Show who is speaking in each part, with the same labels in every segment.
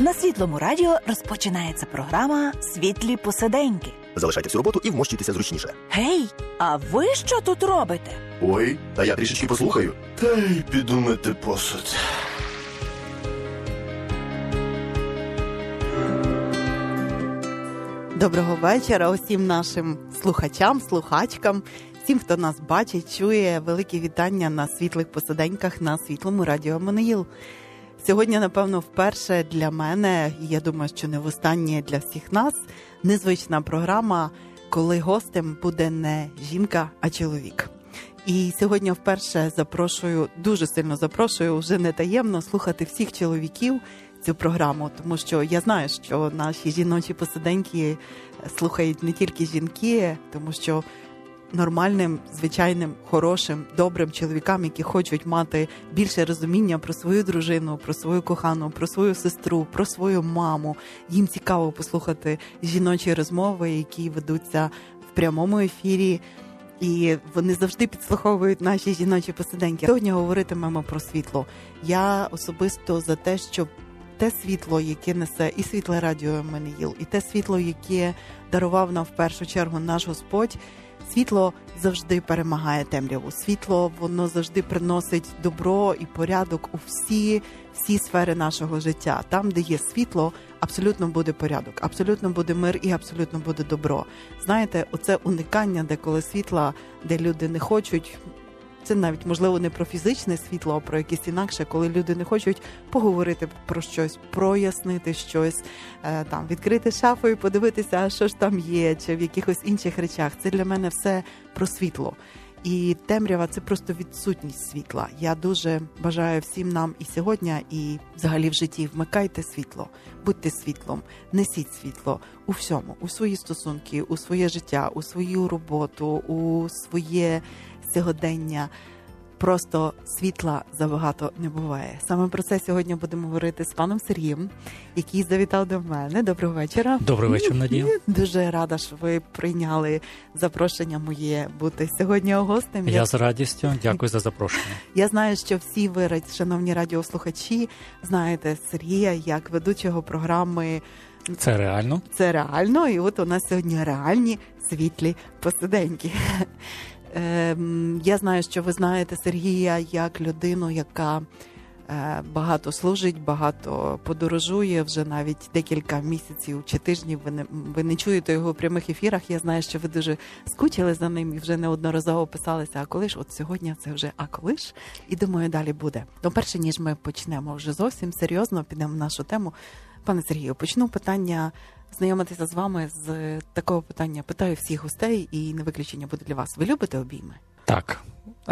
Speaker 1: На Світлому радіо розпочинається програма «Світлі посиденьки».
Speaker 2: Залишайте всю роботу і вмощуйтеся зручніше.
Speaker 1: Гей, а ви що тут робите?
Speaker 2: Ой, та я трішечки послухаю. Та й піду мити посуд.
Speaker 3: Доброго вечора усім нашим слухачам, слухачкам, всім, хто нас бачить, чує. Велике вітання на світлих посиденьках на Світлому радіо Еммануїл. Сьогодні, напевно, вперше для мене, і я думаю, що не востаннє для всіх нас, незвична програма, коли гостем буде не жінка, а чоловік. І сьогодні вперше дуже сильно запрошую, вже не таємно, слухати всіх чоловіків цю програму, тому що я знаю, що наші жіночі посиденьки слухають не тільки жінки, тому що нормальним, звичайним, хорошим, добрим чоловікам, які хочуть мати більше розуміння про свою дружину, про свою кохану, про свою сестру, про свою маму. Їм цікаво послухати жіночі розмови, які ведуться в прямому ефірі, і вони завжди підслуховують наші жіночі посиденьки. Сьогодні говоритимемо про світло. Я особисто за те, щоб те світло, яке несе і Світле радіо Еммануїл, і те світло, яке дарував нам в першу чергу наш Господь, світло завжди перемагає темряву. Світло, воно завжди приносить добро і порядок у всі сфери нашого життя. Там, де є світло, абсолютно буде порядок, абсолютно буде мир і абсолютно буде добро. Знаєте, оце уникання деколи світла, де люди не хочуть, це навіть, можливо, не про фізичне світло, а про якесь інакше, коли люди не хочуть поговорити про щось, прояснити щось, там, відкрити шафу і подивитися, що ж там є, чи в якихось інших речах. Це для мене все про світло. І темрява – це просто відсутність світла. Я дуже бажаю всім нам і сьогодні, і взагалі в житті вмикайте світло, будьте світлом, несіть світло у всьому, у свої стосунки, у своє життя, у свою роботу, у своє сьогодення. Просто світла забагато не буває. Саме про це сьогодні будемо говорити з паном Сергієм, який завітав до мене. Доброго вечора.
Speaker 4: Добрий вечір, Надія.
Speaker 3: Дуже рада, що ви прийняли запрошення моє бути сьогодні гостем.
Speaker 4: Я з радістю. Дякую за запрошення.
Speaker 3: Я знаю, що всі ви, шановні радіослухачі, знаєте Сергія як ведучого програми
Speaker 4: «Це реально».
Speaker 3: «Це реально». І от у нас сьогодні реальні світлі посиденьки. Я знаю, що ви знаєте Сергія як людину, яка багато служить, багато подорожує, вже навіть декілька місяців чи тижнів ви не чуєте його в прямих ефірах. Я знаю, що ви дуже скучили за ним і вже неодноразово писалися, а коли ж? От сьогодні це вже «а коли ж?» І думаю, далі буде. Но перше, ніж ми почнемо вже зовсім серйозно, підемо в нашу тему. Пане Сергію, почну питання знайомитися з вами з такого питання. Питаю всіх гостей, і не виключення буде для вас. Ви любите обійми?
Speaker 4: Так.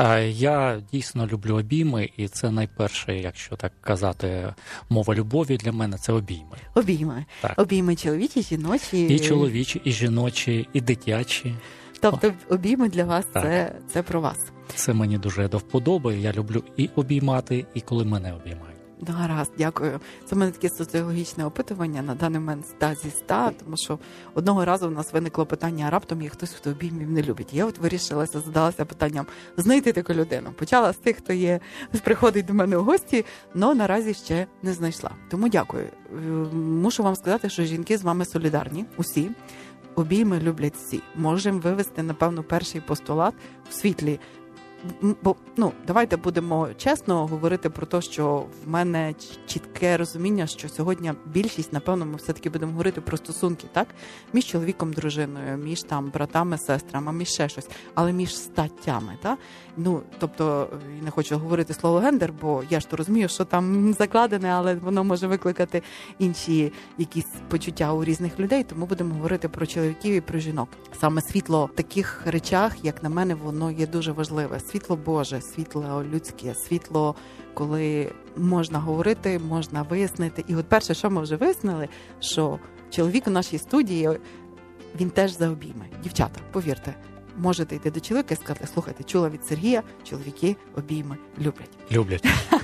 Speaker 4: Я дійсно люблю обійми, і це найперше, якщо так казати, мова любові для мене – це обійми.
Speaker 3: Обійми. Так. Обійми чоловічі, жіночі.
Speaker 4: І чоловічі, і жіночі, і дитячі.
Speaker 3: Тобто обійми для вас – це про вас.
Speaker 4: Це мені дуже до вподоби. Я люблю і обіймати, і коли мене обіймають.
Speaker 3: Гаразд, дякую. Це в мене таке соціологічне опитування на даний момент 100 зі 100, тому що одного разу в нас виникло питання, а раптом є хтось, хто обіймів не любить. Я от вирішилася, задалася питанням знайти таку людину. Почала з тих, хто приходить до мене в гості, але наразі ще не знайшла. Тому дякую. Мушу вам сказати, що жінки з вами солідарні, усі. Обійми люблять всі. Можемо вивести, напевно, перший постулат в світлі. Бо, давайте будемо чесно говорити про те, що в мене чітке розуміння, що сьогодні більшість, напевно, ми все-таки будемо говорити про стосунки, так? Між чоловіком, дружиною, між там братами, сестрами, між ще щось, але між статтями, так? Тобто, я не хочу говорити слово гендер, бо я ж то розумію, що там закладене, але воно може викликати інші якісь почуття у різних людей, тому будемо говорити про чоловіків і про жінок. Саме світло в таких речах, як на мене, воно є дуже важливе. Світло Боже, світло людське, світло, коли можна говорити, можна вияснити. І от перше, що ми вже вияснили, що чоловік у нашій студії, він теж за обійми. Дівчата, повірте, можете йти до чоловіка і сказати, слухайте, чула від Сергія, чоловіки обійми люблять.
Speaker 4: Люблять.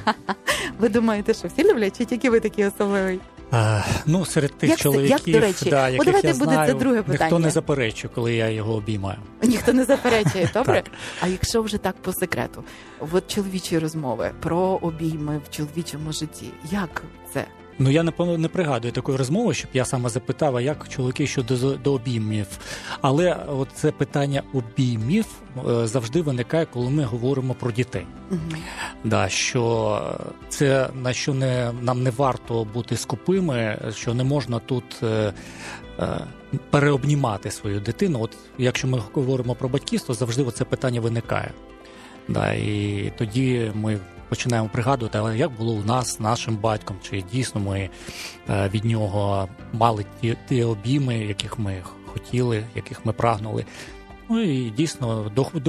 Speaker 3: Ви думаєте, що всі люблять, чи тільки ви такі особливий?
Speaker 4: Серед тих чоловіків,
Speaker 3: до речі,
Speaker 4: яких я знаю,
Speaker 3: це друге питання.
Speaker 4: Ніхто не заперечує, коли я його обіймаю.
Speaker 3: Ніхто не заперечує, добре? А якщо вже так по секрету, от чоловічі розмови про обійми в чоловічому житті, як це?
Speaker 4: Ну, я не пригадую такої розмови, щоб я саме запитав, а як чоловіки щодо обіймів. Але от це питання обіймів завжди виникає, коли ми говоримо про дітей. Да, що це на що нам не варто бути скупими, що не можна тут переобнімати свою дитину. От якщо ми говоримо про батьківство, завжди це питання виникає. Да, і тоді ми починаємо пригадувати, але як було у нас з нашим батьком, чи дійсно ми від нього мали ті обійми, яких ми хотіли, яких ми прагнули. Ну і дійсно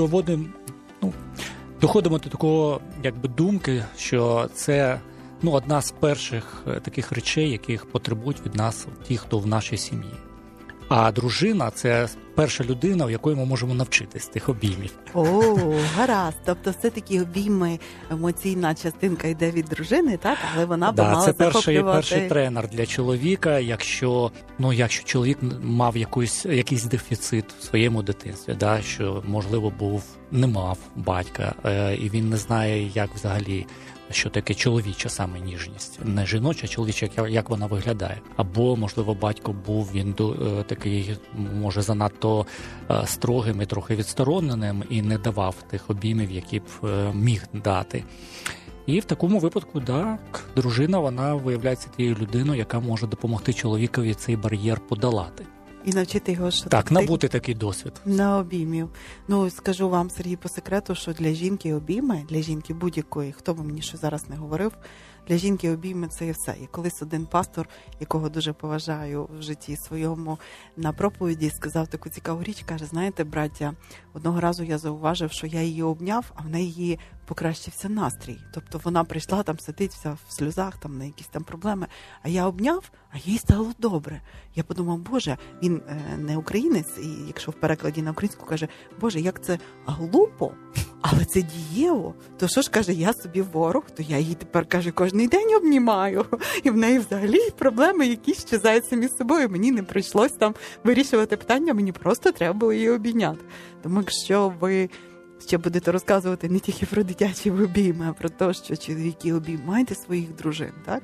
Speaker 4: доходимо до такого думки, що це одна з перших таких речей, яких потребують від нас ті, хто в нашій сім'ї. А дружина – це перша людина, в якої ми можемо навчитись тих обіймів.
Speaker 3: О, гаразд. Тобто все-таки обійми, емоційна частинка йде від дружини, так? Але вона б мала захоплювати...
Speaker 4: Це перший тренер для чоловіка, якщо чоловік мав якийсь дефіцит в своєму дитинстві, да, що, можливо, не мав батька, і він не знає, як взагалі, що таке чоловіча саме ніжність. Не жіноча, а чоловіча, як вона виглядає. Або, можливо, батько він такий, може, занадто строгим і трохи відстороненим і не давав тих обіймів, які б міг дати. І в такому випадку, дружина, вона виявляється тією людиною, яка може допомогти чоловікові цей бар'єр подолати.
Speaker 3: І навчити його, що
Speaker 4: набути такий досвід.
Speaker 3: На обіймів. Скажу вам, Сергій, по секрету, що для жінки обійми, для жінки будь-якої, хто б мені що зараз не говорив, для жінки обійми це і все. І колись один пастор, якого дуже поважаю в житті своєму, на проповіді сказав таку цікаву річ, каже, знаєте, браття, одного разу я зауважив, що я її обняв, а в неї покращився настрій. Тобто вона прийшла, там сидить вся в сльозах, там на якісь там проблеми, а я обняв, а їй стало добре. Я подумав, Боже, він не українець, і якщо в перекладі на українську каже, Боже, як це глупо, але це дієво. То що ж, каже, я собі ворог, то я її тепер, каже, кожний день обнімаю. І в неї взагалі проблеми, які щезають самі з собою. Мені не прийшлось там вирішувати питання, мені просто треба було її обійняти. Тому якщо ви ще будете розказувати не тільки про дитячі обійми, а про те, що чоловіки обіймаєте своїх дружин, так?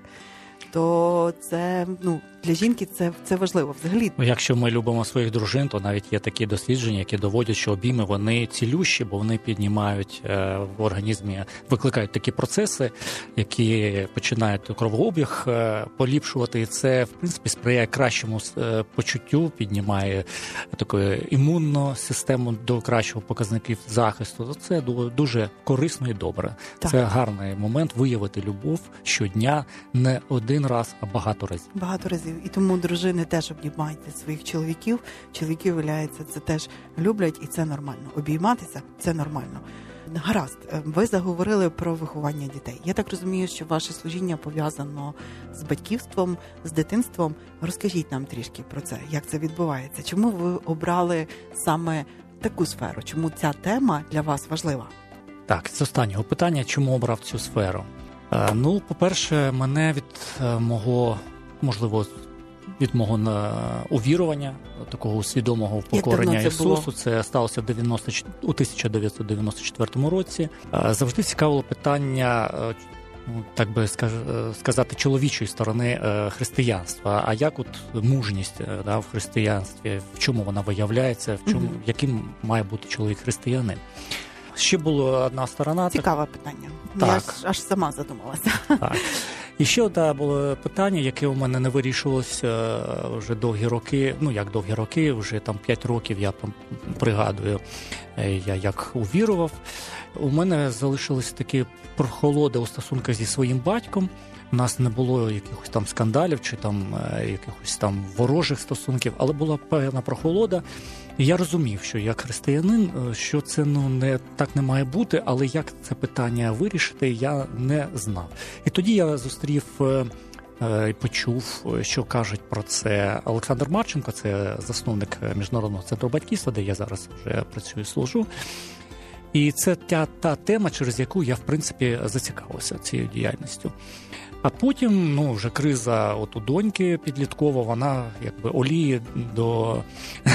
Speaker 3: То це, для жінки це важливо взагалі.
Speaker 4: Якщо ми любимо своїх дружин, то навіть є такі дослідження, які доводять, що обійми, вони цілющі, бо вони піднімають в організмі, викликають такі процеси, які починають кровообіг поліпшувати. І це, в принципі, сприяє кращому почуттю, піднімає таку імунну систему до кращого показників захисту. Це дуже корисно і добре. Так. Це гарний момент виявити любов щодня, не один раз, а багато разів.
Speaker 3: Багато разів. І тому дружини теж обіймайте своїх чоловіків. Чоловіки, виявляється, це теж люблять, і це нормально. Обійматися – це нормально. Гаразд, ви заговорили про виховання дітей. Я так розумію, що ваше служіння пов'язано з батьківством, з дитинством. Розкажіть нам трішки про це, як це відбувається. Чому ви обрали саме таку сферу? Чому ця тема для вас важлива?
Speaker 4: Так, з останнього питання, чому обрав цю сферу? По-перше, мене від мого увірування, такого свідомого покорення Ісусу, це сталося у 1994 році. Завжди цікавило питання, так би сказати, чоловічої сторони християнства. А як мужність в християнстві, в чому вона виявляється, яким має бути чоловік-християнин? Ще була одна сторона.
Speaker 3: Цікаве питання.
Speaker 4: Так.
Speaker 3: Я аж сама задумалася.
Speaker 4: Так. І ще одне було питання, яке у мене не вирішувалося вже довгі роки. Як довгі роки, вже 5 років я пригадую, я як увірував. У мене залишились такі прохолоди у стосунках зі своїм батьком. У нас не було якихось там скандалів чи якихось там ворожих стосунків, але була певна прохолода. І я розумів, що як християнин, що це так не має бути, але як це питання вирішити, я не знав. І тоді я зустрів і почув, що кажуть про це Олександр Марченко, це засновник Міжнародного центру батьківства, де я зараз вже працюю, служу. І це та тема, через яку я, в принципі, зацікавився цією діяльністю. А потім, вже криза у доньки підліткова, вона олії до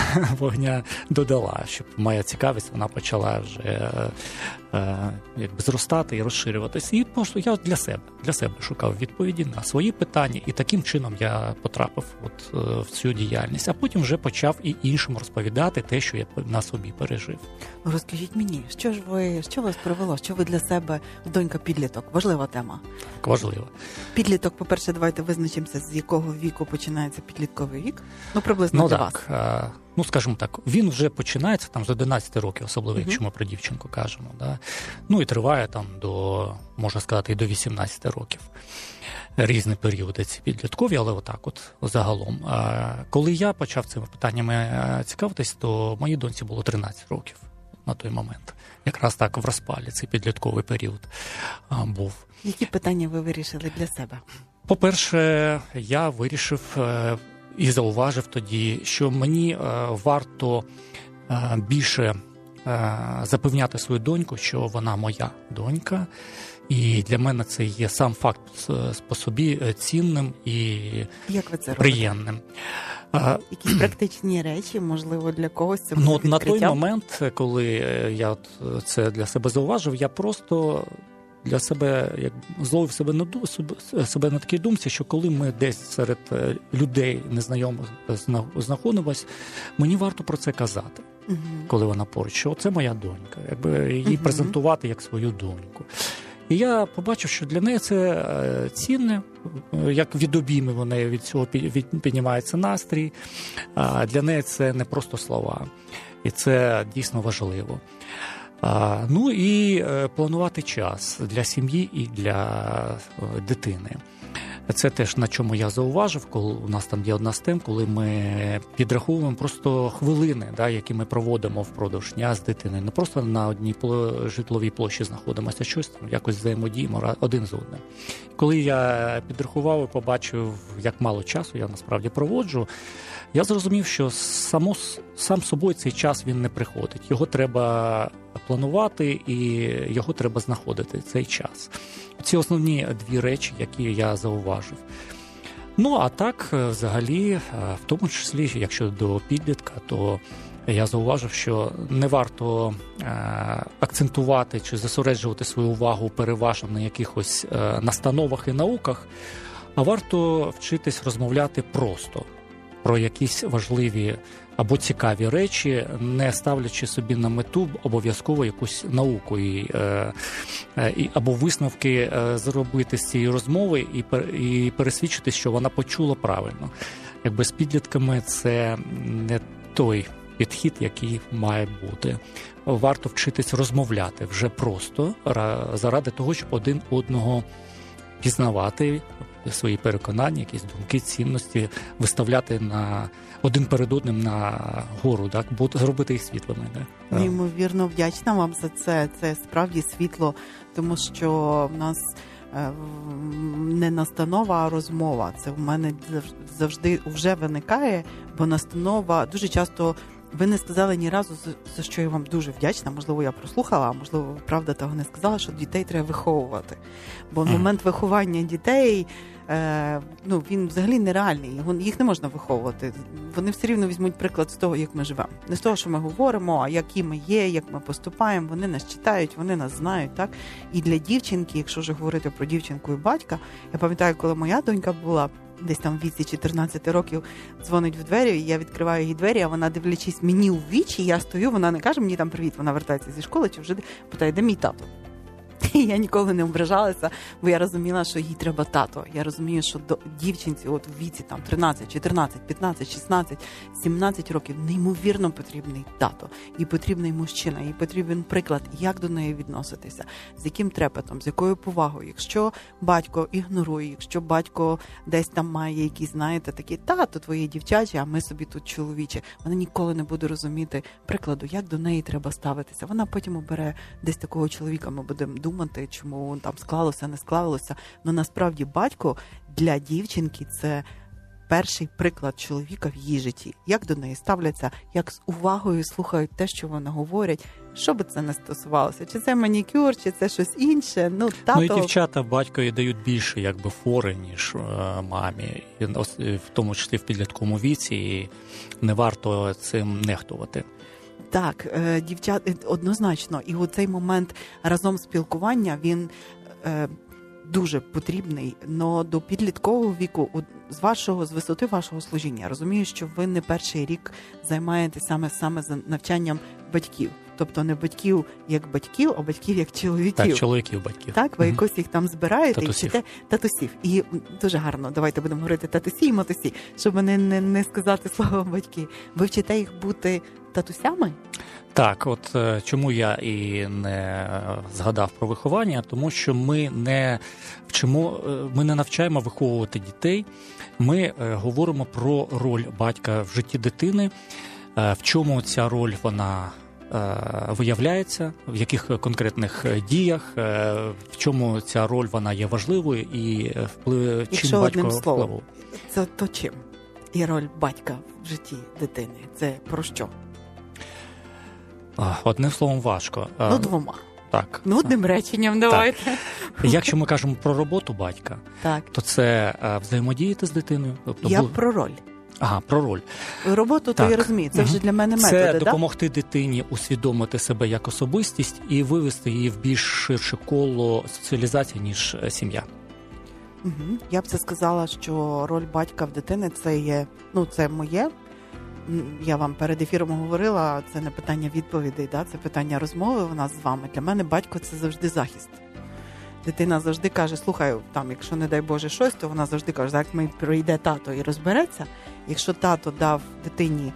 Speaker 4: вогня додала, щоб моя цікавість, вона почала вже якби зростати і розширюватися. І просто я для себе шукав відповіді на свої питання, і таким чином я потрапив в цю діяльність. А потім вже почав і іншим розповідати те, що я на собі пережив.
Speaker 3: Розкажіть мені, що вас привело? Що ви для себе, донька підліток? Важлива тема.
Speaker 4: Так, важливо.
Speaker 3: Підліток, по-перше, давайте визначимося, з якого віку починається підлітковий вік. Приблизно для вас.
Speaker 4: Скажімо так, він вже починається там з 11 років, особливо, якщо ми про дівчинку кажемо. Да? І триває там можна сказати, і до 18 років. Різні періоди ці підліткові, але загалом. Коли я почав цими питаннями цікавитись, то моїй доньці було 13 років на той момент. Якраз так в розпалі цей підлітковий період був.
Speaker 3: Які питання ви вирішили для себе?
Speaker 4: По-перше, я вирішив і зауважив тоді, що мені варто більше запевняти свою доньку, що вона моя донька. І для мене це є сам факт по собі цінним і приємним.
Speaker 3: Якісь практичні речі, можливо, для когось це буде відкриттям?
Speaker 4: На той момент, коли я це для себе зауважив, я просто для себе зловив себе на такій думці, що коли ми десь серед людей незнайомих знаходимось, мені варто про це казати, коли вона поруч, що це моя донька, її презентувати як свою доньку. І я побачив, що для неї це цінне, як від обійми в неї від цього піднімається настрій. Для неї це не просто слова. І це дійсно важливо. І планувати час для сім'ї і для дитини. Це теж на чому я зауважив, коли у нас там є одна з тем, коли ми підраховуємо просто хвилини, які ми проводимо впродовж дня з дитиною. Не просто на одній житловій площі знаходимося, щось там якось взаємодіємо один з одним. Коли я підрахував і побачив, як мало часу я насправді проводжу, я зрозумів, що сам собою цей час він не приходить. Його треба планувати і його треба знаходити, цей час. Ці основні дві речі, які я зауважив. А так, взагалі, в тому числі, якщо до підлітка, то я зауважив, що не варто акцентувати чи зосереджувати свою увагу переважно на якихось настановах і науках, а варто вчитись розмовляти просто про якісь важливі або цікаві речі, не ставлячи собі на мету обов'язково якусь науку або висновки зробити з цієї розмови і пересвідчити, що вона почула правильно. З підлітками це не той підхід, який має бути. Варто вчитись розмовляти вже просто заради того, щоб один одного пізнавати, свої переконання, якісь думки, цінності, виставляти один перед одним на гору, зробити їх світлими.
Speaker 3: Неймовірно вдячна вам за це. Це справді світло, тому що в нас не настанова, а розмова. Це в мене завжди вже виникає, бо настанова дуже часто. Ви не сказали ні разу, за що я вам дуже вдячна. Можливо, я прослухала, а можливо, ви правда того не сказала, що дітей треба виховувати. Бо момент виховання дітей, він взагалі нереальний. Їх не можна виховувати. Вони все рівно візьмуть приклад з того, як ми живемо. Не з того, що ми говоримо, а які ми є, як ми поступаємо. Вони нас читають, вони нас знають. Так? І для дівчинки, якщо вже говорити про дівчинку і батька, я пам'ятаю, коли моя донька була десь там в віці 14 років, дзвонить в двері, і я відкриваю її двері, а вона, дивлячись мені у вічі, я стою, вона не каже мені там привіт, вона вертається зі школи, чи вже питає, де мій тато? І я ніколи не ображалася, бо я розуміла, що їй треба тато. Я розумію, що до дівчинці в віці там 13, 14, 15, 16, 17 років неймовірно потрібний тато. Їй потрібний мужчина, їй потрібен приклад, як до неї відноситися, з яким трепетом, з якою повагою. Якщо батько ігнорує, якщо батько десь там має якісь, такі, тато твої дівчачі, а ми собі тут чоловічі, вона ніколи не буде розуміти прикладу, як до неї треба ставитися. Вона потім обере десь такого чоловіка, ми будемо думати, чому там склалося, не склалося. Но насправді батько для дівчинки це перший приклад чоловіка в її житті? Як до неї ставляться, як з увагою слухають те, що вона говорить? Що би це не стосувалося? Чи це манікюр, чи це щось інше? Тато...
Speaker 4: І дівчата батькові дають більше якби фори, ніж мамі, в тому числі в підлітковому віці, і не варто цим нехтувати.
Speaker 3: Так, дівчат, однозначно. І у цей момент разом спілкування, він дуже потрібний. Но до підліткового віку, з висоти вашого служіння, я розумію, що ви не перший рік займаєтесь саме за навчанням батьків. Тобто не батьків як батьків, а батьків як чоловіків.
Speaker 4: Так, чоловіків батьків.
Speaker 3: Так, ви якось їх там збираєте
Speaker 4: Татусів.
Speaker 3: і вчите татусів. І дуже гарно, давайте будемо говорити татусі і матусі, щоб не сказати слово батьки. Ви вчите їх бути татусями?
Speaker 4: Так, от чому я і не згадав про виховання, тому що ми не навчаємо виховувати дітей, ми говоримо про роль батька в житті дитини, в чому ця роль вона виявляється, в яких конкретних діях, в чому ця роль вона є важливою і чим батько впливав.
Speaker 3: Це то чим? І роль батька в житті дитини. Це про що?
Speaker 4: Одним словом важко.
Speaker 3: Двома.
Speaker 4: Так.
Speaker 3: Одним реченням давайте.
Speaker 4: Так. Якщо ми кажемо про роботу батька,
Speaker 3: так.
Speaker 4: то це взаємодіяти з дитиною. Тобто
Speaker 3: я про роль.
Speaker 4: Ага, про роль.
Speaker 3: Роботу, то я розумію. Це вже для мене методи,
Speaker 4: Це допомогти дитині усвідомити себе як особистість і вивести її в більш ширше коло соціалізації, ніж сім'я.
Speaker 3: Угу. Я б це сказала, що роль батька в дитини це є, це моє. Я вам перед ефіром говорила, це не питання відповідей, це питання розмови у нас з вами. Для мене батько – це завжди захист. Дитина завжди каже, слухай, якщо, не дай Боже, щось, то вона завжди каже, як прийде тато і розбереться. Якщо тато дав дитині,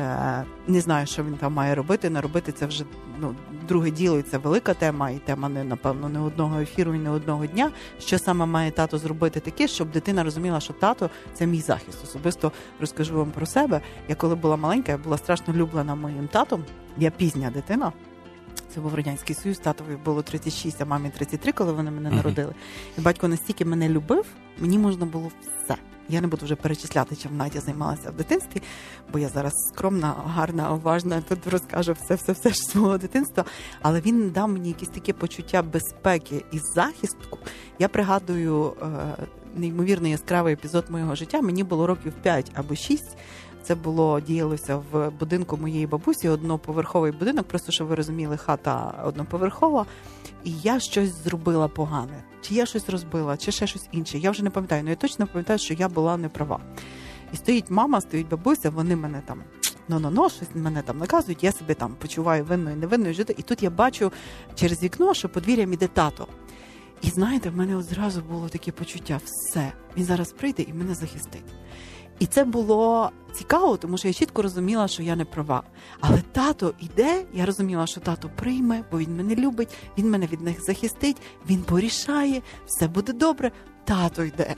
Speaker 3: не знаю, що він там має робити, не робити, це вже друге діло, і це велика тема, і тема, напевно, не одного ефіру і не одного дня. Що саме має тато зробити таке, щоб дитина розуміла, що тато – це мій захист. Особисто розкажу вам про себе. Я коли була маленька, я була страшно люблена моїм татом. Я пізня дитина. Це був Радянський Союз, татові було 36, а мамі 33, коли вони мене народили. І батько настільки мене любив, мені можна було все. Я не буду вже перечисляти, чим Надя займалася в дитинстві, бо я зараз скромна, гарна, уважна, тут розкажу все з свого дитинства. Але він дав мені якесь таке почуття безпеки і захисту. Я пригадую неймовірно яскравий епізод моєго життя. Мені було років 5 або 6. Це діялося в будинку моєї бабусі, одноповерховий будинок, просто, щоб ви розуміли, хата одноповерхова. І я щось зробила погане. Чи я щось розбила, чи ще щось інше. Я вже не пам'ятаю, але я точно пам'ятаю, що я була неправа. І стоїть мама, стоїть бабуся, вони мене там, щось мене там наказують, я себе там почуваю винною, невинною жити. І тут я бачу через вікно, що подвір'ям іде тато. І знаєте, в мене одразу було таке почуття, все, він зараз прийде і мене захистить. І це було цікаво, тому що я чітко розуміла, що я не права. Але тато йде, я розуміла, що тато прийме, бо він мене любить, він мене від них захистить, він порішає, все буде добре, тато йде.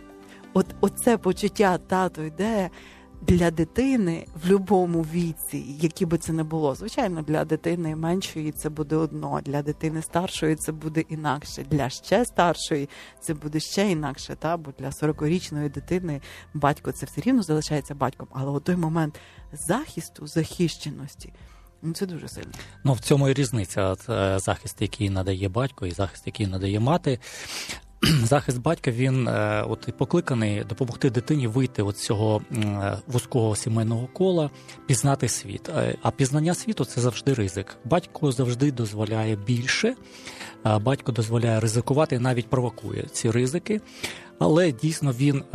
Speaker 3: Оце почуття тато йде для дитини в будь-якому віці, які би це не було. Звичайно, для дитини меншої це буде одно, для дитини старшої це буде інакше, для ще старшої це буде ще інакше, бо для 40-річної дитини батько це все рівно залишається батьком. Але у той момент захисту, захищеності, це дуже сильно.
Speaker 4: В цьому і різниця. Захист, який надає батько, і захист, який надає мати. Захист батька, він покликаний допомогти дитині вийти з цього вузького сімейного кола, пізнати світ. А пізнання світу – це завжди ризик. Батько завжди дозволяє більше, батько дозволяє ризикувати і навіть провокує ці ризики. Але дійсно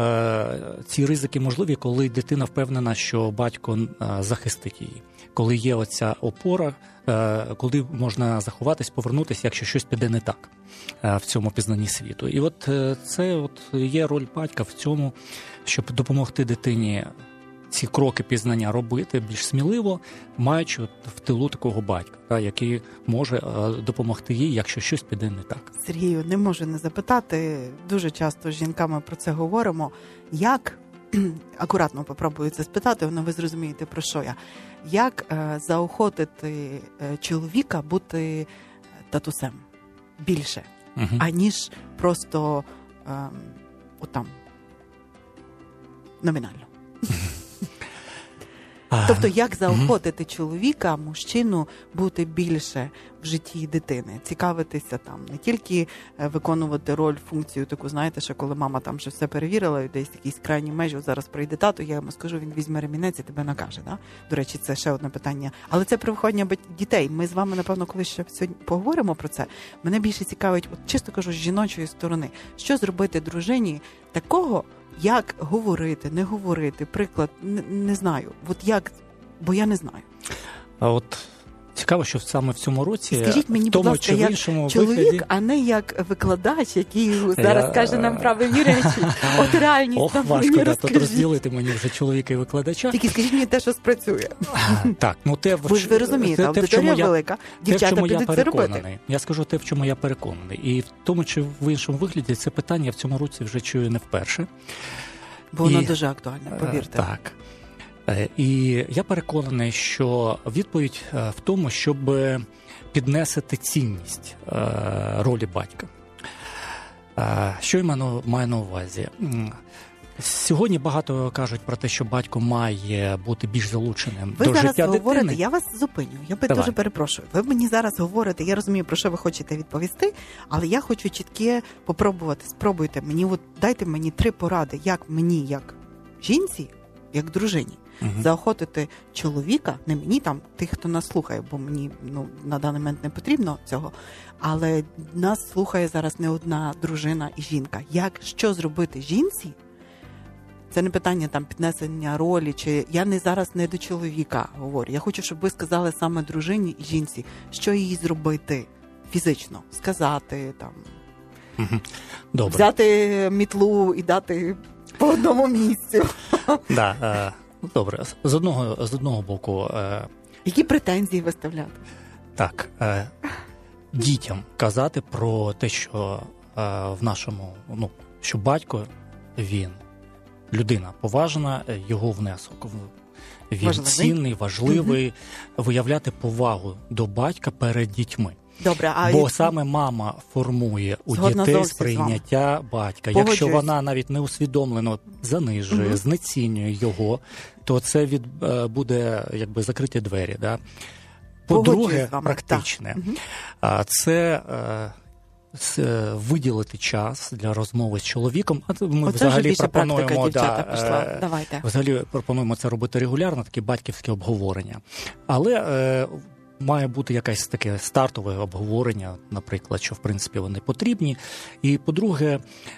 Speaker 4: ці ризики можливі, коли дитина впевнена, що батько захистить її. Коли є оця опора, коли можна заховатись, повернутися, якщо щось піде не так в цьому пізнанні світу. І це є роль батька в цьому, щоб допомогти дитині ці кроки пізнання робити більш сміливо, маючи в тилу такого батька, який може допомогти їй, якщо щось піде не так.
Speaker 3: Сергію, не можу не запитати, дуже часто з жінками про це говоримо, як, акуратно попробую це спитати, ви зрозумієте, про що я, як заохотити чоловіка бути татусем більше, аніж просто номінально. Тобто, як заохотити чоловіка, мужчину, бути більше в житті дитини, цікавитися там, не тільки виконувати роль, функцію таку, знаєте, що коли мама там вже все перевірила, і десь якісь крайні межі, от зараз прийде тато, я йому скажу, він візьме ремінець і тебе накаже. Да? До речі, це ще одне питання. Але це про виховання дітей. Ми з вами, напевно, колись ще сьогодні поговоримо про це. Мене більше цікавить, от чисто кажу, з жіночої сторони. Що зробити дружині такого, як говорити, не говорити, приклад, не знаю. От як, бо я не знаю.
Speaker 4: А от цікаво, що саме в цьому році,
Speaker 3: скажіть мені,
Speaker 4: в тому,
Speaker 3: будь ласка,
Speaker 4: чи в
Speaker 3: як
Speaker 4: іншому
Speaker 3: чоловік,
Speaker 4: вигляді...
Speaker 3: а не як викладач, який зараз каже нам правильні речі. От реальність.
Speaker 4: Ох,
Speaker 3: нам
Speaker 4: важко
Speaker 3: мені
Speaker 4: тут розділити мені вже чоловіка і викладача.
Speaker 3: Тільки скажіть мені те, що спрацює.
Speaker 4: Так, ну те,
Speaker 3: Бо ж ви розумієте, аудиторія велика, дівчата підуть це робити.
Speaker 4: Я скажу те, в чому я переконаний. І в тому, чи в іншому вигляді, це питання я в цьому році вже чую не вперше.
Speaker 3: Бо воно дуже актуальне, повірте.
Speaker 4: Так. І я переконаний, що відповідь в тому, щоб піднесити цінність ролі батька. Що я маю на увазі? Сьогодні багато кажуть про те, що батько має бути більш залученим до життя дитини.
Speaker 3: Ви зараз говорите, я вас зупиню, я дуже перепрошую. Ви мені зараз говорите, я розумію, про що ви хочете відповісти, але я хочу чітке попробувати, спробуйте мені, от дайте мені 3 поради, як мені, як жінці, як дружині, заохотити чоловіка, не мені там, тих, хто нас слухає, бо мені на даний момент не потрібно цього, але нас слухає зараз не одна дружина і жінка. Що зробити жінці? Це не питання там піднесення ролі, чи я зараз не до чоловіка говорю. Я хочу, щоб ви сказали саме дружині і жінці, що їй зробити фізично, сказати там,
Speaker 4: Добре.
Speaker 3: Взяти мітлу і дати по одному місцю.
Speaker 4: Добре, з одного боку.
Speaker 3: Які претензії виставляти?
Speaker 4: Так, дітям казати про те, що в нашому, що батько, він людина поважна, його внесок, він цінний, важливий, виявляти повагу до батька перед дітьми.
Speaker 3: Добре,
Speaker 4: бо саме мама формує у дітей сприйняття батька. Якщо вона навіть неусвідомлено занижує, знецінює його, то це буде якби закриті двері. Да? По-друге, практичне. Це виділити час для розмови з чоловіком. Ми взагалі пропонуємо це робити регулярно, такі батьківські обговорення. Але має бути якесь таке стартове обговорення, наприклад, що в принципі вони потрібні. І, по-друге,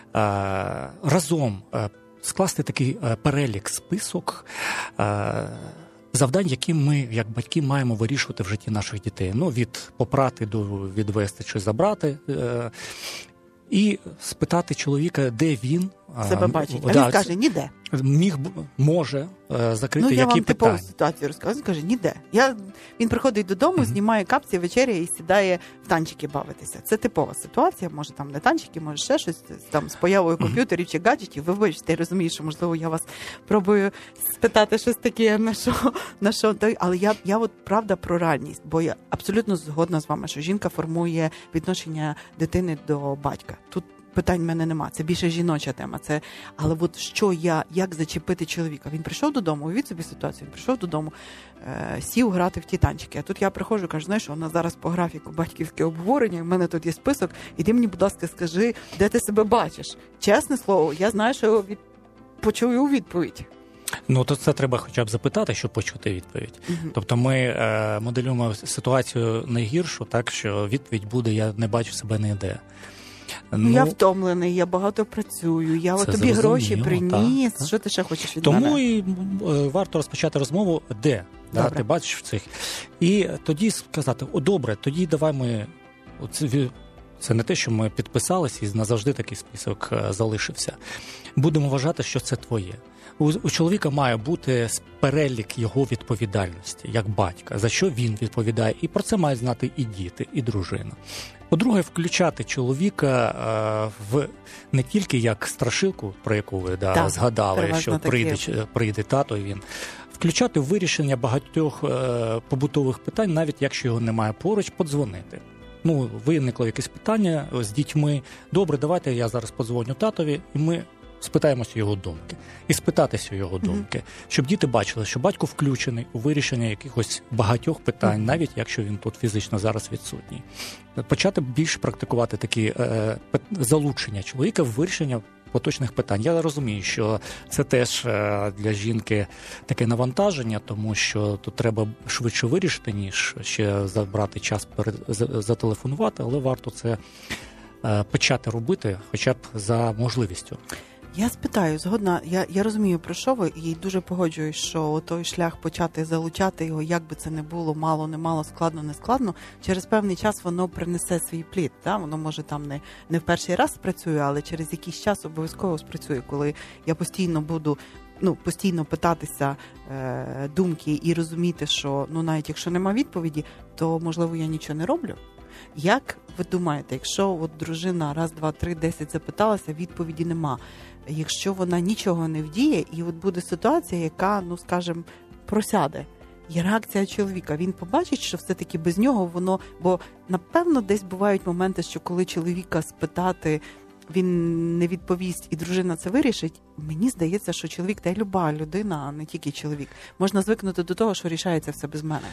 Speaker 4: разом скласти такий перелік, список завдань, які ми, як батьки, маємо вирішувати в житті наших дітей. Від попрати до відвести чи забрати. І спитати чоловіка, де він
Speaker 3: себе бачить. А він скаже, ніде.
Speaker 4: Може закрити які питання.
Speaker 3: Я вам типову ситуацію розказую. Він каже, ніде. Він приходить додому, знімає капці, вечеряє і сідає в танчики бавитися. Це типова ситуація. Може там не танчики, може ще щось там з появою комп'ютерів чи гаджетів. Ви бачите, я розумію, що можливо я вас пробую спитати щось таке, на що. Але я от правда про реальність, бо я абсолютно згодна з вами, що жінка формує відношення дитини до батька. Тут питань в мене нема, це більше жіноча тема. Але от як зачепити чоловіка? Він прийшов додому, уявіть собі ситуацію, він прийшов додому, сів грати в ті танчики. А тут я приходжу, кажу, знаєш, у нас зараз по графіку батьківське обговорення, в мене тут є список, іди мені, будь ласка, скажи, де ти себе бачиш. Чесне слово, я знаю, що почую відповідь.
Speaker 4: То це треба хоча б запитати, щоб почути відповідь. Тобто ми моделюємо ситуацію найгіршу, так, що відповідь буде, я не бачу себе ніде.
Speaker 3: Я втомлений, я багато працюю, я тобі гроші приніс, так. Що ти ще хочеш від мене?
Speaker 4: Тому і варто розпочати розмову, де ти бачиш цих. І тоді сказати, добре, тоді давай ми... Це не те, що ми підписалися і назавжди такий список залишився. Будемо вважати, що це твоє. У чоловіка має бути перелік його відповідальності, як батька, за що він відповідає. І про це мають знати і діти, і дружина. По-друге, включати чоловіка не тільки як страшилку, про яку ви згадали, що прийде тато, і він. Включати в вирішення багатьох побутових питань, навіть якщо його немає поруч, подзвонити. Виникло якесь питання з дітьми. Добре, давайте я зараз подзвоню татові, і ми спитаємося його думки. І спитатися його думки, щоб діти бачили, що батько включений у вирішення якихось багатьох питань, навіть якщо він тут фізично зараз відсутній. Почати більше практикувати такі залучення чоловіка в вирішення поточних питань. Я розумію, що це теж для жінки таке навантаження, тому що тут треба швидше вирішити, ніж ще забрати час зателефонувати, але варто це почати робити хоча б за можливістю.
Speaker 3: Я спитаю, згодна, я розумію, про що ви, і дуже погоджуюсь, що той шлях почати залучати його, як би це не було, мало, не мало, складно, не складно, через певний час воно принесе свій плід. Да? Воно, може, там не в перший раз спрацює, але через якийсь час обов'язково спрацює, коли я постійно буду постійно питатися думки і розуміти, що навіть якщо нема відповіді, то, можливо, я нічого не роблю. Як ви думаєте, якщо от дружина раз, два, три, 10 запиталася, відповіді нема, якщо вона нічого не вдіє, і от буде ситуація, яка, скажімо, просяде, є реакція чоловіка, він побачить, що все-таки без нього воно, бо, напевно, десь бувають моменти, що коли чоловіка спитати, він не відповість, і дружина це вирішить, мені здається, що чоловік та й люба людина, а не тільки чоловік. Можна звикнути до того, що рішається все без мене.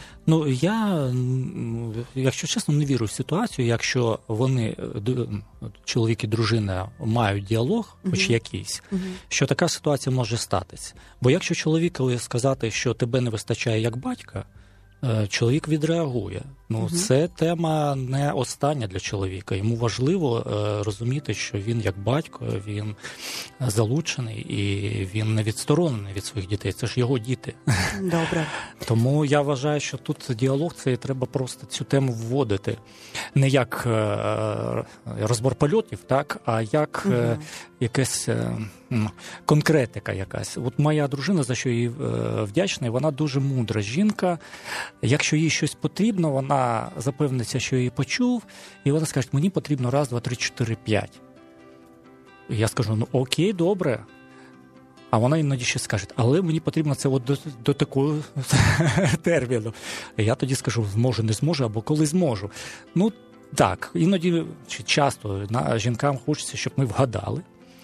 Speaker 4: Я, якщо чесно, не вірю в ситуацію, якщо вони, чоловік і дружина, мають діалог, хоч якийсь, що така ситуація може статись. Бо якщо чоловікові сказати, що тебе не вистачає як батька, чоловік відреагує. Це тема не остання для чоловіка. Йому важливо розуміти, що він як батько, він залучений і він не відсторонений від своїх дітей. Це ж його діти.
Speaker 3: Добре.
Speaker 4: Тому я вважаю, що тут діалог, це треба просто цю тему вводити. Не як розбор польотів, так, а як якась конкретика якась. От моя дружина, за що їй вдячний, вона дуже мудра жінка. Якщо їй щось потрібно, вона запевниться, що її почув, і вона скаже, мені потрібно 1, 2, 3, 4, 5. І я скажу, окей, добре. А вона іноді ще скаже, але мені потрібно це от до такого терміну. І я тоді скажу, зможу, не зможу, або коли зможу. Так, іноді, чи часто жінкам хочеться, щоб ми вгадали.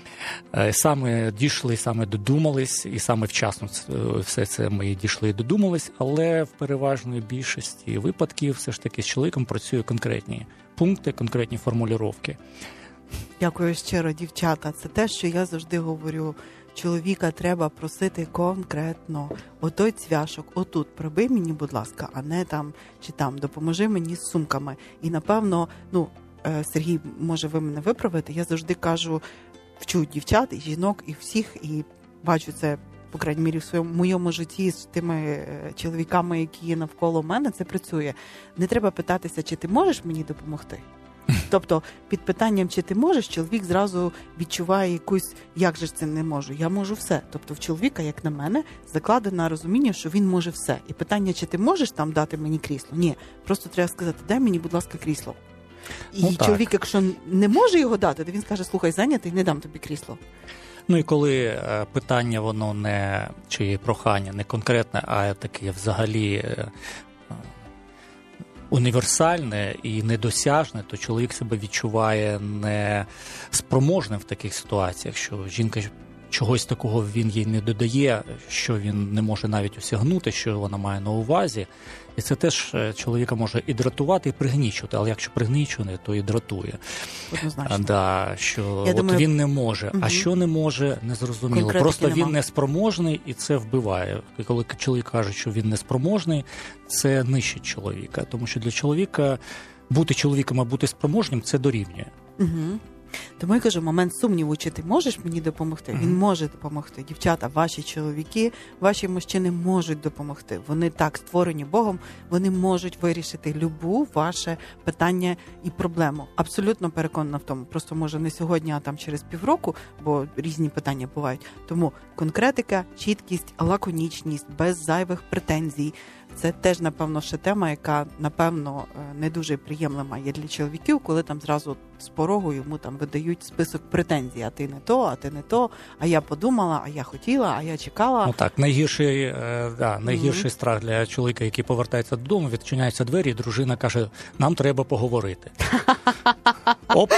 Speaker 4: Саме дійшли, саме додумались, і саме вчасно все це ми дійшли і додумались, але в переважної більшості випадків все ж таки з чоловіком працює конкретні пункти, конкретні формулювання.
Speaker 3: Дякую щиро, дівчата. Це те, що я завжди говорю. Чоловіка треба просити конкретно. Отой цвяшок, отут, прибий мені, будь ласка, а не там чи там, допоможи мені з сумками. І, напевно, Сергій, може ви мене виправите, я завжди кажу, вчу дівчат і жінок, і всіх, і бачу це, по крайній мірі, в моєму житті з тими чоловіками, які є навколо мене, це працює. Не треба питатися, чи ти можеш мені допомогти. Тобто, під питанням, чи ти можеш, чоловік зразу відчуває якусь, як же це не можу, я можу все. Тобто, в чоловіка, як на мене, закладено розуміння, що він може все. І питання, чи ти можеш там дати мені крісло? Ні, просто треба сказати, дай мені, будь ласка, крісло. І чоловік, якщо не може його дати, то він скаже, слухай, зайнятий, не дам тобі крісло.
Speaker 4: І коли питання, воно не, чи прохання не конкретне, а таке взагалі універсальне і недосяжне, то чоловік себе відчуває неспроможним в таких ситуаціях, що жінка чогось такого він їй не додає, що він не може навіть осягнути, що вона має на увазі. І це теж чоловіка може і дратувати, і пригнічувати. Але якщо пригнічує, то і дратує.
Speaker 3: Однозначно.
Speaker 4: Що думаю, він не може. А що не може, не зрозуміло. Просто він неспроможний, і це вбиває. І коли чоловік каже, що він неспроможний, це нищить чоловіка. Тому що для чоловіка бути чоловіком, а бути спроможним – це дорівнює.
Speaker 3: Тому я кажу, момент сумніву, чи ти можеш мені допомогти? Він може допомогти. Дівчата, ваші чоловіки, ваші мужчини можуть допомогти. Вони так створені Богом, вони можуть вирішити любу ваше питання і проблему. Абсолютно переконана в тому. Просто, може, не сьогодні, а там через півроку, бо різні питання бувають. Тому конкретика, чіткість, лаконічність, без зайвих претензій. Це теж, напевно, ще тема, яка, напевно, не дуже приємлива є для чоловіків, коли там зразу з порогу йому там видають список претензій. А ти не то, а я подумала, а я хотіла, а я чекала.
Speaker 4: Найгірший страх для чоловіка, який повертається додому, відчиняються двері, і дружина каже, нам треба поговорити. Оп!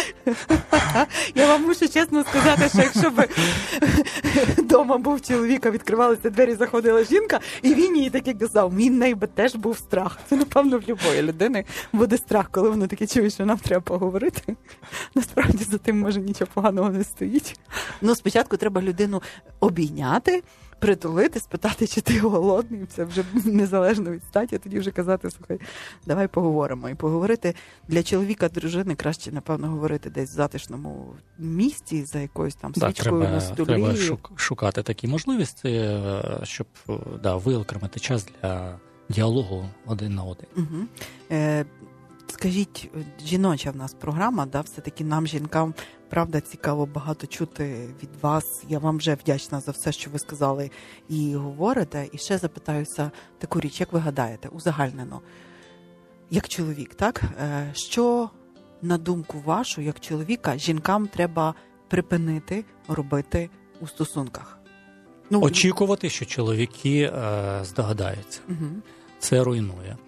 Speaker 3: Я вам мушу чесно сказати, що якщо б вдома був чоловік, а відкривалися двері, заходила жінка, і він їй таки казав, мій неї би теж був страх. Це, напевно, в любої людини буде страх, коли воно таке чує, що нам треба поговорити. Насправді за тим, може, нічого поганого не стоїть. Ну, спочатку треба людину обійняти, притулити, спитати, чи ти голодний, це вже незалежно від статі, тоді вже казати, слухай, давай поговоримо. І поговорити для чоловіка, дружини краще, напевно, говорити десь в затишному місці, за якоюсь там свічкою на столі.
Speaker 4: Треба шукати такі можливості, щоб виокремити час для діалогу один на один.
Speaker 3: Угу. Скажіть, жіноча в нас програма, все-таки нам, жінкам, правда, цікаво багато чути від вас. Я вам вже вдячна за все, що ви сказали і говорите. І ще запитаюся таку річ, як ви гадаєте, узагальнено, як чоловік, так? Що, на думку вашу, як чоловіка, жінкам треба припинити робити у стосунках?
Speaker 4: Очікувати, що чоловіки здогадаються.
Speaker 3: Угу.
Speaker 4: Це руйнує.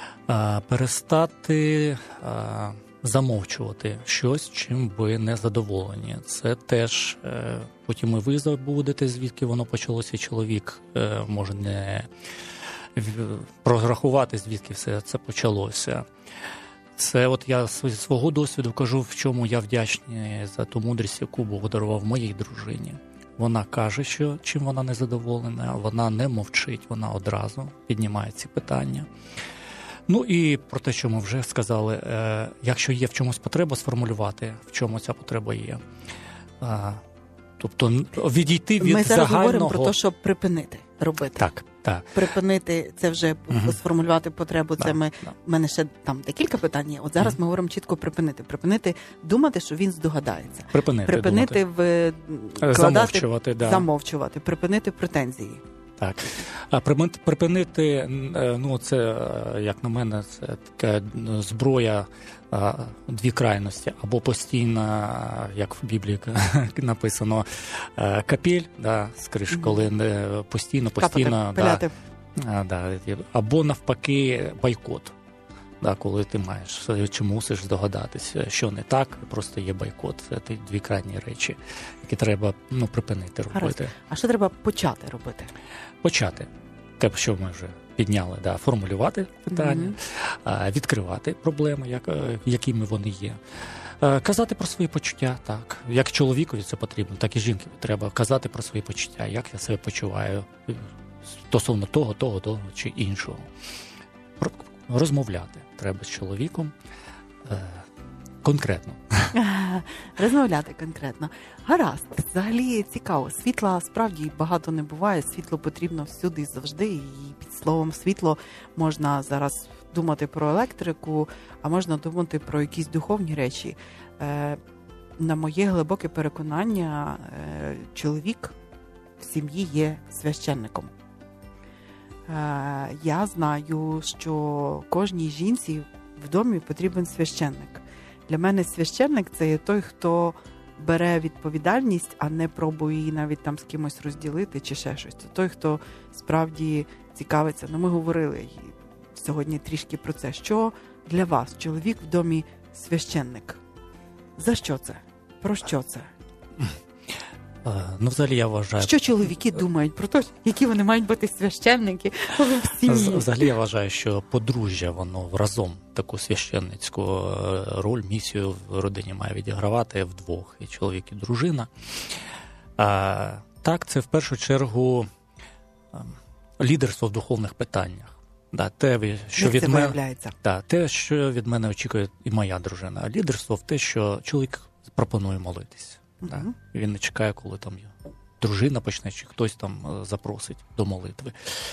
Speaker 4: Перестати замовчувати щось, чим ви не задоволені. Це теж потім і ви забудете, звідки воно почалося, і чоловік може не прорахувати, звідки все це почалося. Це от я зі свого досвіду кажу, в чому я вдячний за ту мудрість, яку Бог дарував моїй дружині. Вона каже, що чим вона не задоволена, вона не мовчить, вона одразу піднімає ці питання. Ну і про те, що ми вже сказали, якщо є в чомусь потреба, сформулювати, в чому ця потреба є. Тобто відійти від загального...
Speaker 3: Ми зараз говоримо про те, щоб припинити робити.
Speaker 4: Так.
Speaker 3: Припинити, це вже сформулювати потребу, це в мене ще там декілька питань є. От зараз ми говоримо чітко припинити. Припинити думати, що він здогадається. Припинити замовчувати, припинити претензії.
Speaker 4: Так. А припинити, це, як на мене, це така зброя дві крайності. Або постійно, як в Біблії написано, капель, з криш, коли не постійно, або навпаки бойкот. Коли ти маєш, чи мусиш здогадатися, що не так, просто є бойкот. Це дві крайні речі, які треба припинити робити.
Speaker 3: Гаразд. А що треба почати робити?
Speaker 4: Почати. Те, що ми вже підняли, формулювати питання, відкривати проблеми, якими вони є. Казати про свої почуття, так. Як чоловікові це потрібно, так і жінки треба казати про свої почуття, як я себе почуваю стосовно того чи іншого. Розмовляти треба з чоловіком конкретно.
Speaker 3: Розмовляти конкретно. Гаразд. Взагалі цікаво. Світла справді багато не буває. Світло потрібно всюди і завжди. І під словом світло можна зараз думати про електрику, а можна думати про якісь духовні речі. На моє глибоке переконання, чоловік в сім'ї є священником. Я знаю, що кожній жінці в домі потрібен священник. Для мене священник – це є той, хто бере відповідальність, а не пробує її навіть там з кимось розділити чи ще щось. Це той, хто справді цікавиться. Ми говорили сьогодні трішки про це. Що для вас чоловік в домі священник? За що це? Про що це?
Speaker 4: Взагалі я вважаю...
Speaker 3: Що чоловіки думають про те, які вони мають бути священники в сім'ї?
Speaker 4: Взагалі я вважаю, що подружжя, воно разом таку священницьку роль, місію в родині має відігравати вдвох, і чоловік, і дружина. Так, це в першу чергу лідерство в духовних питаннях. Те, що від мене очікує і моя дружина. А лідерство в те, що чоловік пропонує молитись. Він не чекає, коли там дружина почне, чи хтось там запросить до молитви.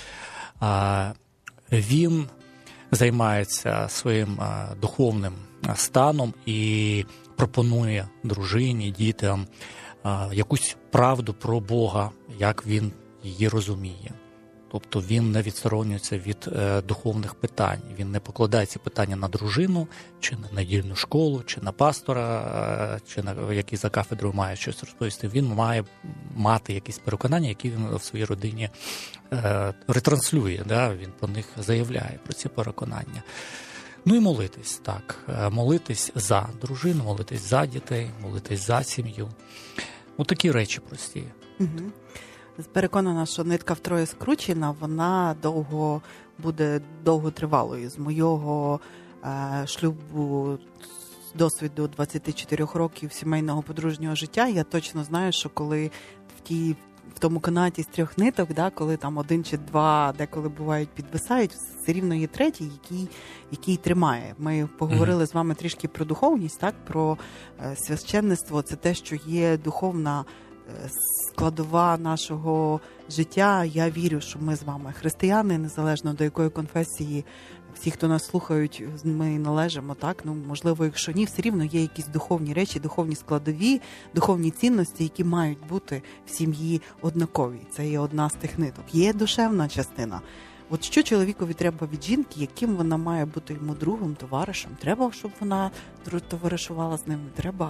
Speaker 4: Він займається своїм духовним станом і пропонує дружині, дітям якусь правду про Бога, як він її розуміє. Тобто він не відсторонюється від духовних питань. Він не покладає ці питання на дружину, чи на недільну школу, чи на пастора, чи на який за кафедрою має щось розповісти. Він має мати якісь переконання, які він в своїй родині ретранслює. Він про них заявляє, про ці переконання. Ну і молитись, так. Молитись за дружину, молитись за дітей, молитись за сім'ю. Такі речі прості.
Speaker 3: Угу. Переконана, що нитка втроє скручена, вона буде довготривалою. З моєго шлюбу, досвіду 24 років сімейного подружнього життя, я точно знаю, що коли в тому канаті з 3 ниток, коли там 1 чи 2 деколи бувають підвисають, все рівно є третій, який тримає. Ми поговорили з вами трішки про духовність, про священництво. Це те, що є духовна складова нашого життя. Я вірю, що ми з вами християни, незалежно до якої конфесії всі, хто нас слухають, ми належимо, можливо, якщо ні, все рівно є якісь духовні речі, духовні складові, духовні цінності, які мають бути в сім'ї однакові. Це є одна з тих ниток. Є душевна частина. Що чоловікові треба від жінки, яким вона має бути йому другом, товаришем? Треба, щоб вона товаришувала з ним? Треба.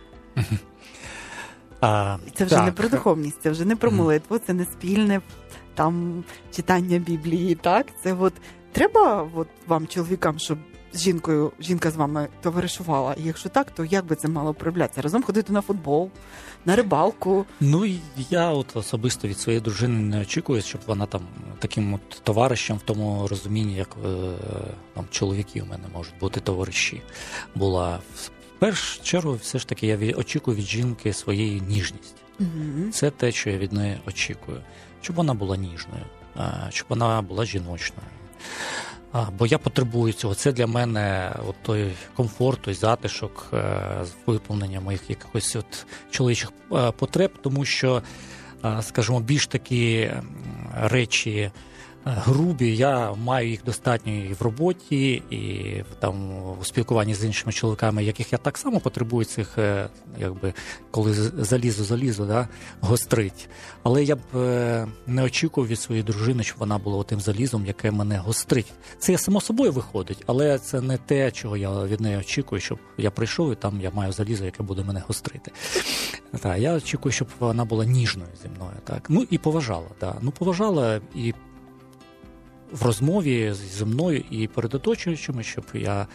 Speaker 3: Це вже не про духовність, це вже не про молитву, це не спільне читання Біблії, Це треба вам, чоловікам, щоб жінка з вами товаришувала? І якщо так, то як би це мало проявлятися? Разом ходити на футбол, на рибалку?
Speaker 4: Я особисто від своєї дружини не очікую, щоб вона таким товаришем в тому розумінні, як чоловіки у мене можуть бути товариші, була. В першу чергу, все ж таки, я очікую від жінки своєї ніжність. Mm-hmm. Це те, що я від неї очікую. Щоб вона була ніжною, щоб вона була жіночною. Бо я потребую цього. Це для мене той комфорт, той затишок, виповнення моїх якихось чоловічих потреб, тому що, скажімо, більш такі речі грубі, я маю їх достатньо і в роботі, і у спілкуванні з іншими чоловіками, яких я так само потребую цих, коли залізо гострить. Але я б не очікував від своєї дружини, щоб вона була тим залізом, яке мене гострить. Це само собою виходить, але це не те, чого я від неї очікую, щоб я прийшов і там я маю залізо, яке буде мене гострити. Я очікую, щоб вона була ніжною зі мною. І поважала. Поважала і в розмові зі мною і перед оточуючими, щоб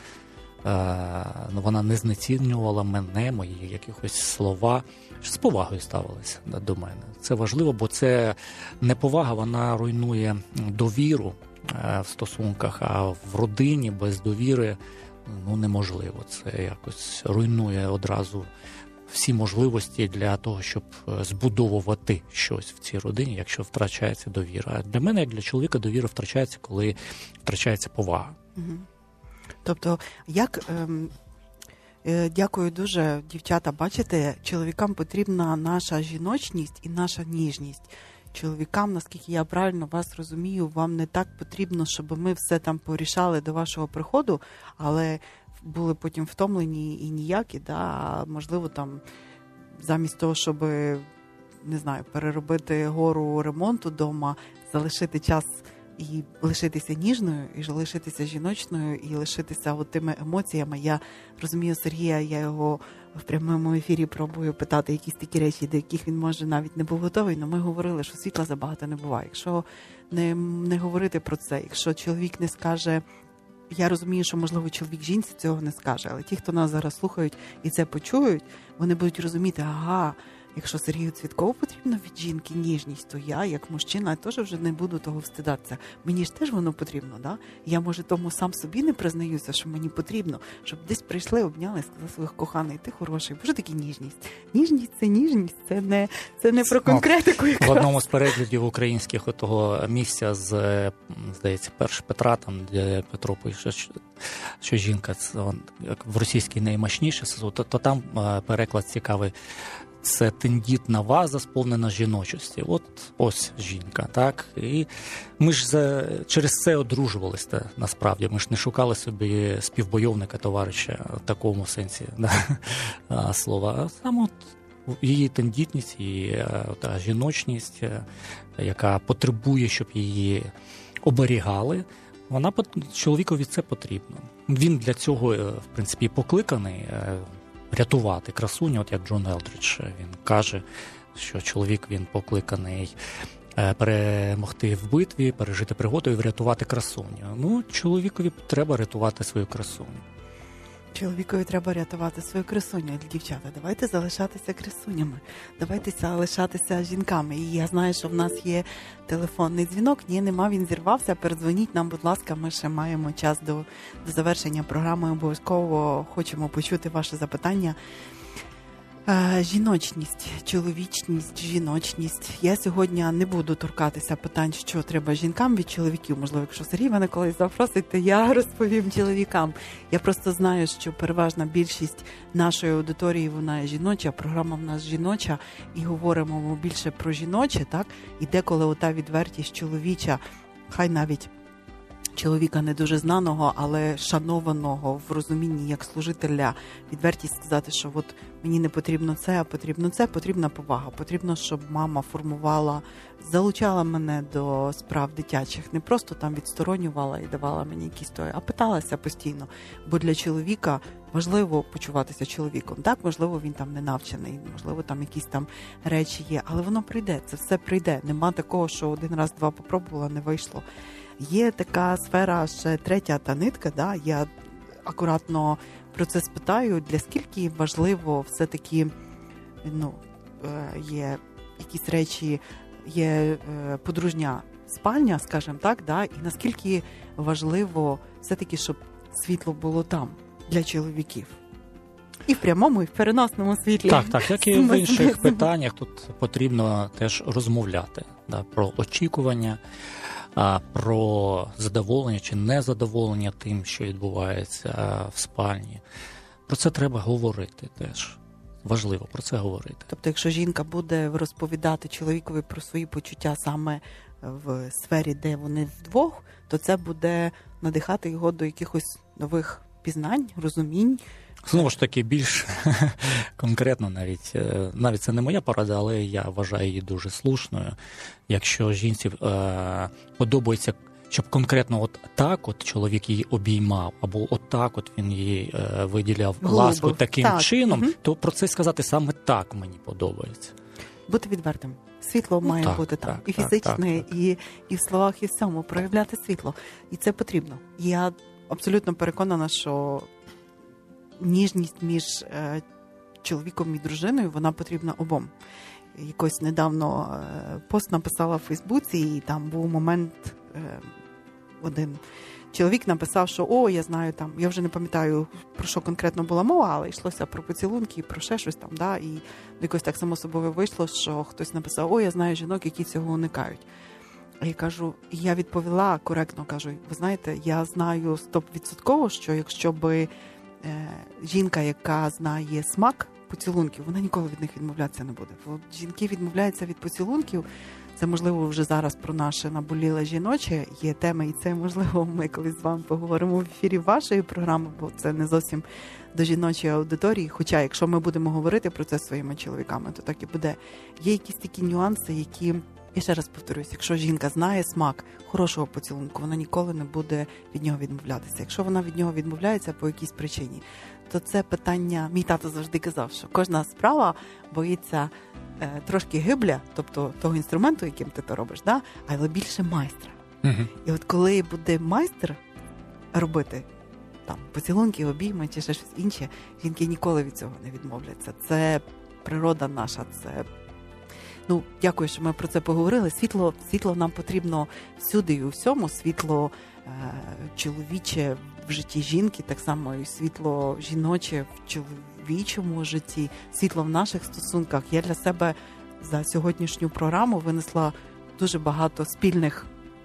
Speaker 4: вона не знецінювала мене, мої якихось слова, з повагою ставилася до мене. Це важливо, бо це неповага, вона руйнує довіру в стосунках, а в родині без довіри неможливо. Це якось руйнує одразу всі можливості для того, щоб збудовувати щось в цій родині, якщо втрачається довіра. А для мене, як для чоловіка, довіра втрачається, коли втрачається повага.
Speaker 3: Угу. Тобто, дякую дуже, дівчата, бачите, чоловікам потрібна наша жіночність і наша ніжність. Чоловікам, наскільки я правильно вас розумію, вам не так потрібно, щоб ми все там порішали до вашого приходу, але були потім втомлені і ніякі, а можливо замість того, щоб, не знаю, переробити гору ремонту вдома, залишити час і лишитися ніжною, і лишитися жіночною, і лишитися тими емоціями. Я розумію Сергія, я його в прямому ефірі пробую питати якісь такі речі, до яких він, може, навіть не був готовий, але ми говорили, що світла забагато не буває. Якщо не говорити про це, якщо чоловік не скаже, я розумію, що, можливо, чоловік жінці цього не скаже, але ті, хто нас зараз слухають і це почують, вони будуть розуміти, якщо Сергію Цвіткову потрібно від жінки ніжність, то я, як мужчина, теж вже не буду того встидатися. Мені ж теж воно потрібно, Я, може, тому сам собі не признаюся, що мені потрібно, щоб десь прийшли, обняли, сказали своїх коханих, ти хороший. Боже, такі ніжність. Ніжність, це не про конкретику.
Speaker 4: В одному з переглядів українських того місця з, здається, 1 Петра, там, де Петро пише, що жінка в російській наймощніша, то там переклад цікавий. Це тендітна ваза, сповнена жіночості. Ось жінка, так? І ми ж через це одружувалися, насправді. Ми ж не шукали собі співбойовника, товариша в такому сенсі слова. А саме її тендітність і та жіночність, яка потребує, щоб її оберігали, чоловікові це потрібно. Він для цього, в принципі, покликаний рятувати красуню, як Джон Елдридж. Він каже, що чоловік, він покликаний перемогти в битві, пережити пригоду і врятувати красуню. Ну, чоловікові треба рятувати свою красуню.
Speaker 3: Чоловікові треба рятувати свою красуню. Дівчата, давайте залишатися красунями. Давайте залишатися жінками. І я знаю, що в нас є телефонний дзвінок. Ні, нема, він зірвався. Передзвоніть нам, будь ласка, ми ще маємо час до завершення програми. Обов'язково хочемо почути ваше запитання. Жіночність, чоловічність, жіночність. Я сьогодні не буду торкатися питань, що треба жінкам від чоловіків. Можливо, якщо Сергій мене колись запросить, то я розповім чоловікам. Я просто знаю, що переважна більшість нашої аудиторії, вона жіноча, програма в нас жіноча, і говоримо ми більше про жіноче, так? І деколи ота відвертість чоловіча, хай навіть чоловіка не дуже знаного, але шанованого в розумінні як служителя, відвертість сказати, що от мені не потрібно це, а потрібно це, потрібна повага, потрібно, щоб мама формувала, залучала мене до справ дитячих, не просто там відсторонювала і давала мені якісь тої, а питалася постійно, бо для чоловіка важливо почуватися чоловіком, так, можливо, він там не навчений, можливо, там якісь там речі є, але воно прийде, це все прийде, нема такого, що один раз, два попробувала, не вийшло. Є така сфера, ще третя та нитка, да? Я акуратно про це спитаю, для скільки важливо все-таки, є якісь речі, є подружня спальня, скажімо так, да? І наскільки важливо все-таки, щоб світло було там, для чоловіків. І в прямому, і в переносному світлі.
Speaker 4: Так, як і в інших питаннях, тут потрібно теж розмовляти, да, про очікування, про задоволення чи незадоволення тим, що відбувається в спальні. Про це треба говорити теж. Важливо про це говорити.
Speaker 3: Тобто, якщо жінка буде розповідати чоловікові про свої почуття саме в сфері, де вони вдвох, то це буде надихати його до якихось нових пізнань, розумінь.
Speaker 4: Знову ж таки, більш конкретно навіть це не моя порада, але я вважаю її дуже слушною. Якщо жінці подобається, щоб конкретно от так от чоловік її обіймав, або от так от він її виділяв ласку таким чином, то про це сказати саме так мені подобається.
Speaker 3: Бути відвертим. Світло має бути там. І фізичне, і в словах, і в цьому проявляти світло. І це потрібно. Я абсолютно переконана, що ніжність між чоловіком і дружиною, вона потрібна обом. Якось недавно пост написала в Фейсбуці, і там був момент, один чоловік написав, що я знаю там, я вже не пам'ятаю, про що конкретно була мова, але йшлося про поцілунки, про ще щось там, да, і якось так само собою вийшло, що хтось написав, я знаю жінок, які цього уникають. А я кажу, я відповіла коректно, кажу, ви знаєте, я знаю 100%, що якщо би жінка, яка знає смак поцілунків, вона ніколи від них відмовлятися не буде. Бо жінки відмовляються від поцілунків. Це, можливо, вже зараз про наше наболіле жіноче є тема, і це, можливо, ми колись з вами поговоримо в ефірі вашої програми, бо це не зовсім до жіночої аудиторії. Хоча, якщо ми будемо говорити про це своїми чоловіками, то так і буде. Є якісь такі нюанси, які, я ще раз повторюсь, якщо жінка знає смак хорошого поцілунку, вона ніколи не буде від нього відмовлятися. Якщо вона від нього відмовляється по якійсь причині, то це питання, мій тато завжди казав, що кожна справа боїться трошки гибля, тобто того інструменту, яким ти то робиш, да? Але більше майстра. І от коли буде майстер робити там поцілунки, обійми чи ще щось інше, жінки ніколи від цього не відмовляться. Це природа наша, це... дякую, що ми про це поговорили. Світло нам потрібно всюди і у всьому. Світло чоловіче в житті жінки, так само і світло жіноче в чоловічому житті, світло в наших стосунках. Я для себе за сьогоднішню програму винесла дуже багато спільних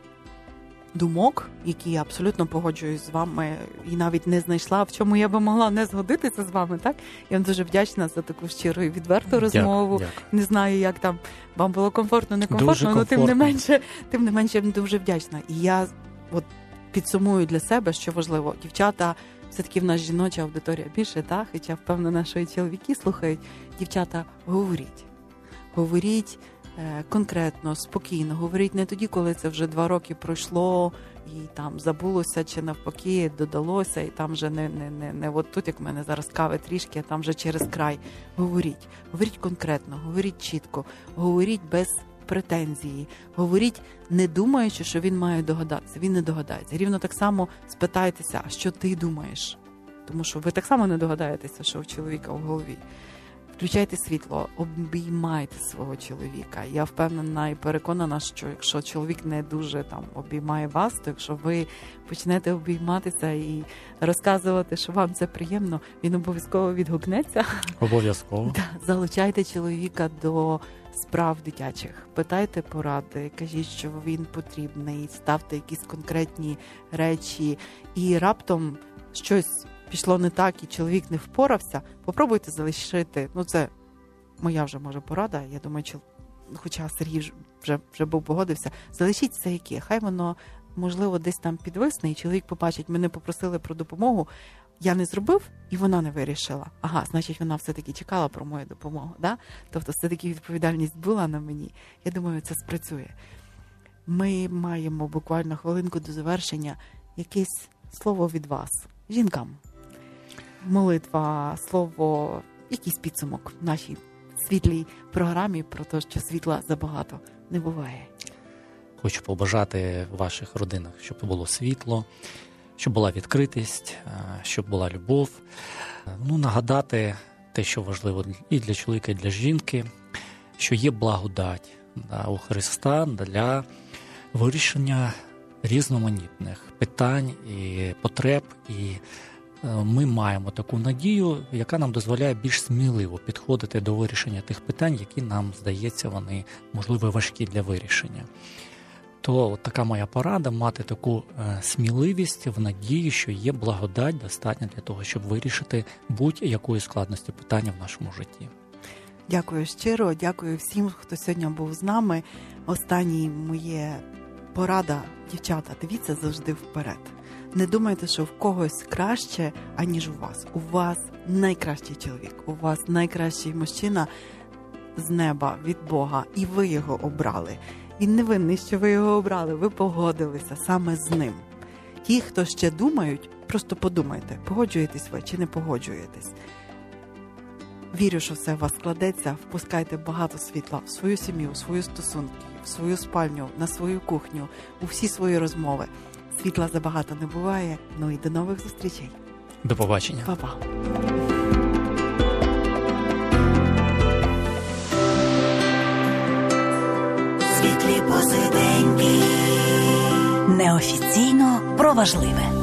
Speaker 3: думок, які я абсолютно погоджуюсь з вами і навіть не знайшла, в чому я би могла не згодитися з вами, так? Я вам дуже вдячна за таку щиру і відверту розмову. Дякую. Не знаю, як там вам було комфортно, некомфортно, але тим не менше я дуже вдячна. І я підсумую для себе, що важливо. Дівчата, все-таки в нас жіноча аудиторія більше, так? Хоча впевнена, що і чоловіки слухають. Дівчата, говоріть. Говоріть конкретно, спокійно. Говоріть не тоді, коли це вже 2 роки пройшло і там забулося, чи навпаки додалося, і там вже не от тут, як в мене зараз кави трішки, а там вже через край. Говоріть. Говоріть конкретно, говоріть чітко, говоріть без претензії. Говоріть, не думаючи, що він має догадатися. Він не догадається. Рівно так само спитайтеся, а що ти думаєш? Тому що ви так само не догадаєтеся, що у чоловіка в голові. Включайте світло, обіймайте свого чоловіка. Я впевнена і переконана, що якщо чоловік не дуже обіймає вас, то якщо ви почнете обійматися і розказувати, що вам це приємно, він обов'язково відгукнеться.
Speaker 4: Обов'язково.
Speaker 3: Залучайте чоловіка до справ дитячих. Питайте поради, кажіть, що він потрібний, ставте якісь конкретні речі. І раптом щось пішло не так, і чоловік не впорався, попробуйте залишити, це моя вже може порада, я думаю, хоча Сергій вже був погодився, залишіть все яке, хай воно, можливо, десь там підвисне, і чоловік побачить, мене попросили про допомогу, я не зробив, і вона не вирішила. Ага, значить, вона все-таки чекала про мою допомогу, да? Тобто все-таки відповідальність була на мені. Я думаю, це спрацює. Ми маємо буквально хвилинку до завершення якесь слово від вас, жінкам. Молитва, слово, якийсь підсумок в нашій світлій програмі про те, що світла забагато не буває.
Speaker 4: Хочу побажати в ваших родинах, щоб було світло, щоб була відкритість, щоб була любов. Нагадати те, що важливо і для чоловіка, і для жінки, що є благодать у Христа для вирішення різноманітних питань і потреб, і ми маємо таку надію, яка нам дозволяє більш сміливо підходити до вирішення тих питань, які нам, здається, вони, можливо, важкі для вирішення. То така моя порада – мати таку сміливість в надії, що є благодать достатньо для того, щоб вирішити будь-якої складності питання в нашому житті.
Speaker 3: Дякую щиро, дякую всім, хто сьогодні був з нами. Останнє моє порада, дівчата, дивіться завжди вперед. Не думайте, що в когось краще, аніж у вас. У вас найкращий чоловік, у вас найкращий мужчина з неба, від Бога, і ви його обрали. Він не винний, що ви його обрали, ви погодилися саме з ним. Ті, хто ще думають, просто подумайте, погоджуєтесь ви чи не погоджуєтесь. Вірю, що все у вас складеться, впускайте багато світла в свою сім'ю, в свої стосунки, в свою спальню, на свою кухню, у всі свої розмови. Світла забагато не буває. І до нових зустрічей.
Speaker 4: До побачення.
Speaker 3: Па-па.
Speaker 1: Світлі посиденьки. Неофіційно про важливе.